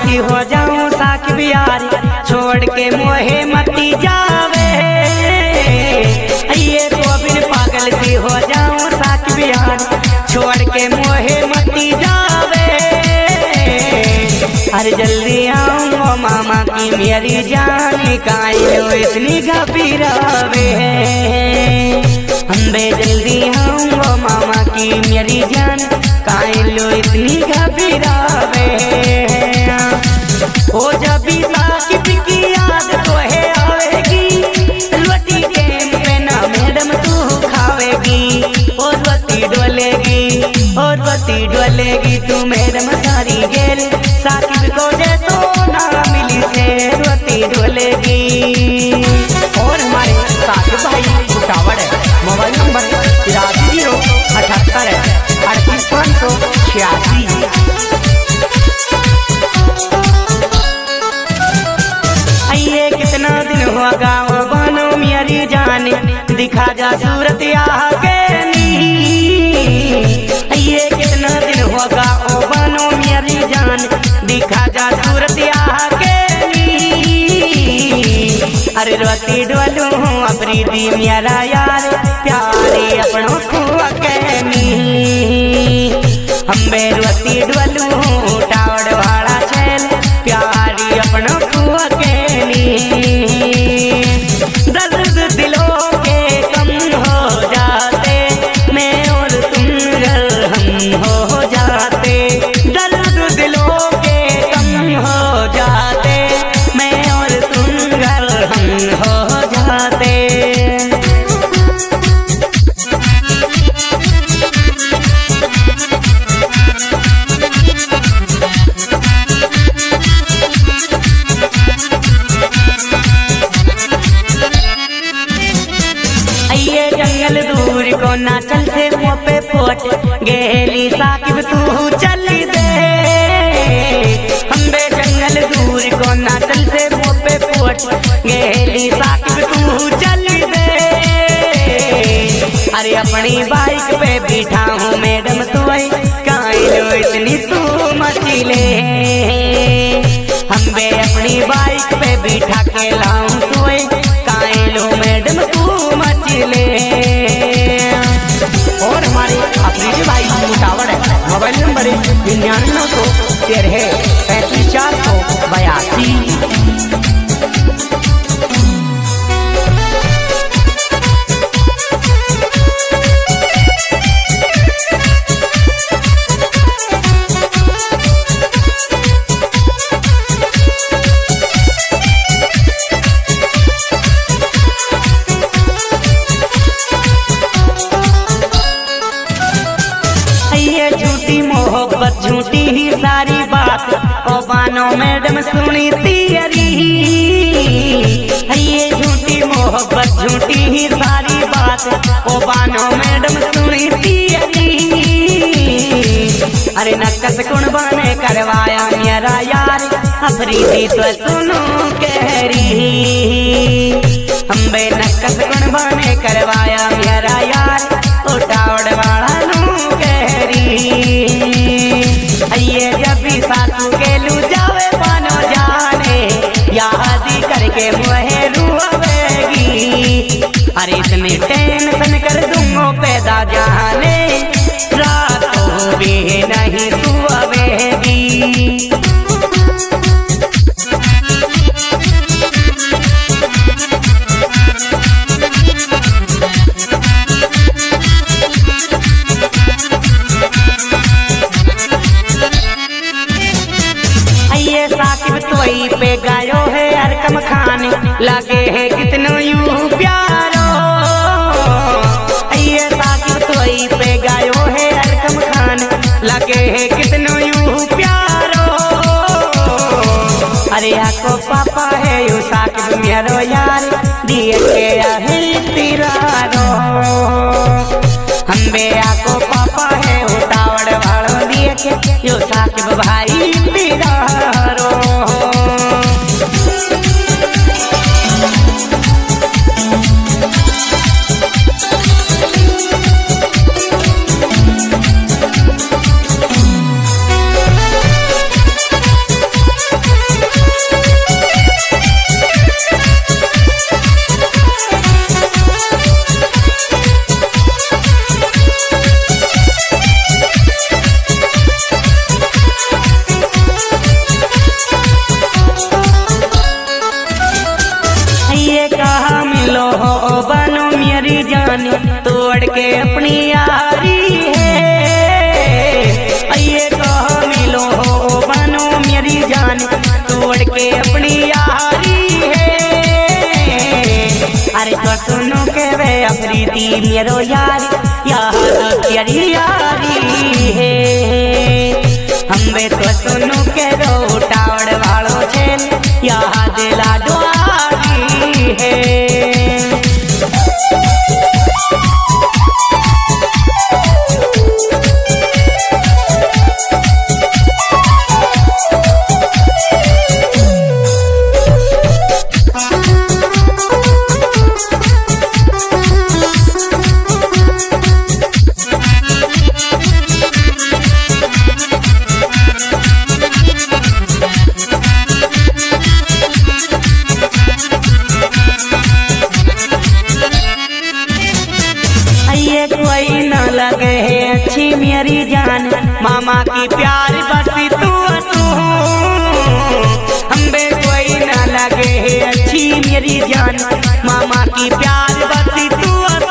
सी हो जाऊं साकिब यार, छोड़ के मोहे मती जावे। ये तो बिन पागल सी हो जाऊं साकिब यार, छोड़ के मोहे मती जावे। अरे जल्दी आऊं मामा की मेरी जान, कायो इतनी घबरावे। अम्बे जल्दी आऊं मामा की मेरी जान, कायो इतनी घबरावे। ओ जब भी साकिब की याद तो है आवेगी, रोटी टेम पे ना मैडम तू खावेगी। ओ रोटी डोलेगी, ओ रोटी डोलेगी तू मैडम सारी गेल, साकिब को जैसो ना मिली से रोटी डोलेगी। और हमारे साकिब भाई उठावड़ है, मोबाइल नंबर 8378 38586। ये कितना दिन हुआ गाँव बनो मेरी जान, दिखा जा सूरत आगे नी। ये कितना दिन हुआ गाँव बनो मेरी जान, दिखा जा सूरत आगे नी। अरे रोती डोलू अफरीदी मेरा यार, प्यारे अपनों को कहनी। अम्बे रोती डोलू टावड़ वाला छेल, प्यारी अपनों को कहनी। दर्द दिलों के कम हो जाते, मैं और तुम हम हो जाते। दर्द दिलों के कम हो जाते, मैं और तुम हम हो जाते। जंगल दूर को ना चल से मुँह पे फोट, गेली साकिब तू चल दे। अम्बे जंगल दूर को ना चल से मुँह पे फोट, गेली साकिब तू चल दे। अरे अपनी बाइक पे बैठा हूँ मैडम तोय, काइलो इतनी तू मचले। अम्बे अपनी बाइक पे बैठा के लाऊं तोय, काइलो मैडम तू मचले। और हमारे अफरीदी भाई उठावड़ है, मोबाइल नंबर 9913 35482। झूठी मोहब्बत झूठी ही सारी बात, ओ बानो मैडम सुनी तेरी। ये झूठी मोहब्बत झूठी ही सारी बात, ओ बानो मैडम सुनी तेरी। अरे नक्कस कुण बने करवाया मेरा यार, अफरीदी तो सुनो कहरी। अम्बे नक्कस कुण बने करवाया मेरा यार, उठावड़ वाला नू कहरी। ये जब भी सासू के लू जावे पानो जाने, यादी करके मुहे रुआवेगी। अरे इतने टेंशन कर दूंगो पैदा जाने, रातों भी नहीं सुआवेगी। साकिब तोई पे गायो है अरकम खान, लगे है कितनो यूं प्यारो। ये साकिब तोई पे गायो है अरकम खान, लगे है कितनो यूं प्यारो। अरे आको पापा है यू साकिब मेरो यार, दिए के आहे तिरारो। अम्बे आको पापा है उतावड़ वालों दिए के यू साकिब भाई तिरारो। के अपनी यारी है। अरे तो सुनो के वे अफरीदी मेरो यार यार तेरी यारी है। हमें तो सुनो के रो टावड़ वालों छेन याद लाडवारी है। कोई न लगे है अच्छी मेरी जान मामा की प्यार बसी तू हम्बे कोई न लगे है अच्छी मेरी जान मामा की प्यार बसी तू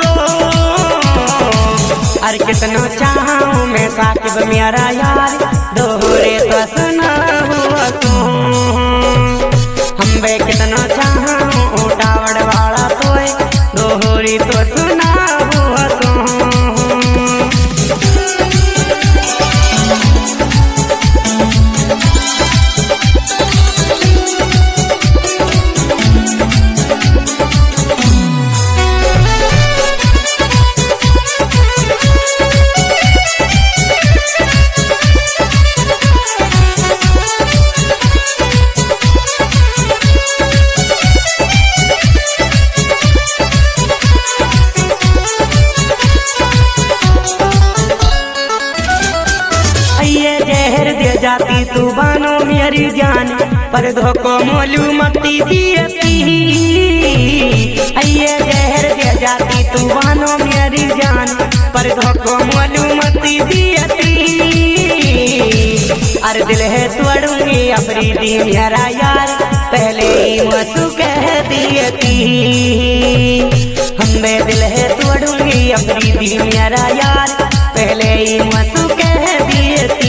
अरे कितना चाहूँ मैं साकिब मेरा यार दोहरे तो सुना हुआ तू हम्बे कितना चाहूँ टावड़ वाला तो दोहरी तो सुना हुआ तू। जाती तू बानो मेरी जान पर धोखो मालूमती दियती ये जहर दे जाती तू बानो मेरी जान पर धोखो मालूमती दियती अरे दिल है तोड़ूंगी अफरीदी मेरा यार पहले ही मसू कह दियती हमें दिल है तोड़ूंगी अफरीदी मेरा यार पहले ही मसू कह दियती।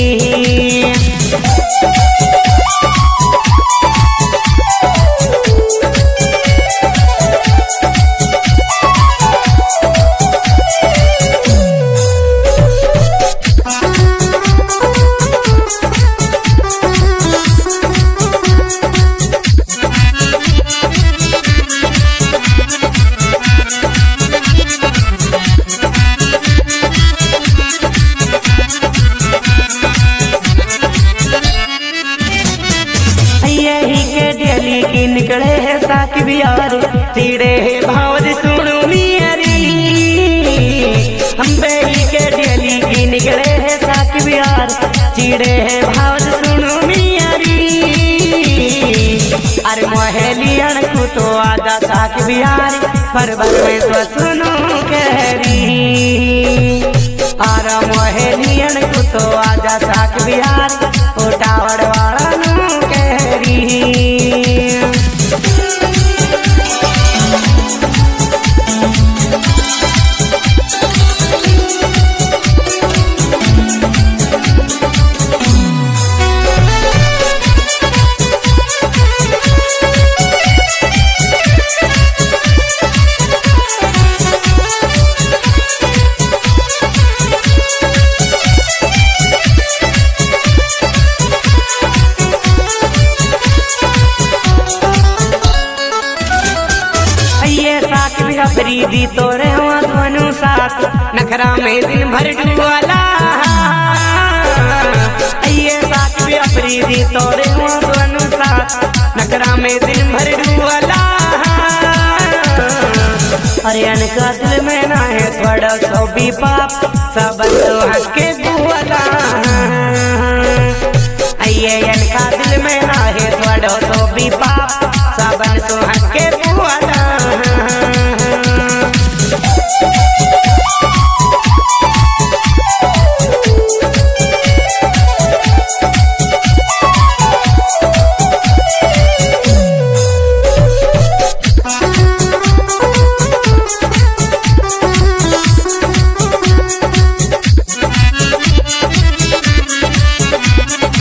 निकले है साकिब यार तेरे भाव सुनो मेरी हम बेली के डेली की निकले है साकिब यार चिड़े है भाव सुनो मेरी अरे मोहलियन को तो आजा साकिब यार पर्वत में तो सुनो कहरी अरे मोहलियन को तो आजा साकिब यार उठावड़ वाला नो कहरी। अफरीदी तोरे दोनों साथ नखरा में दिन भर डुआला ये साथ भी अफरीदी तोरे दोनों साथ नखरा में दिन भर डुआला अरे अनका दिल में ना है थोड़ा सो भी पाप सब तो हंस के बुआला ये अनका दिल में ना है थोड़ा सो भी पाप सब तो हंस के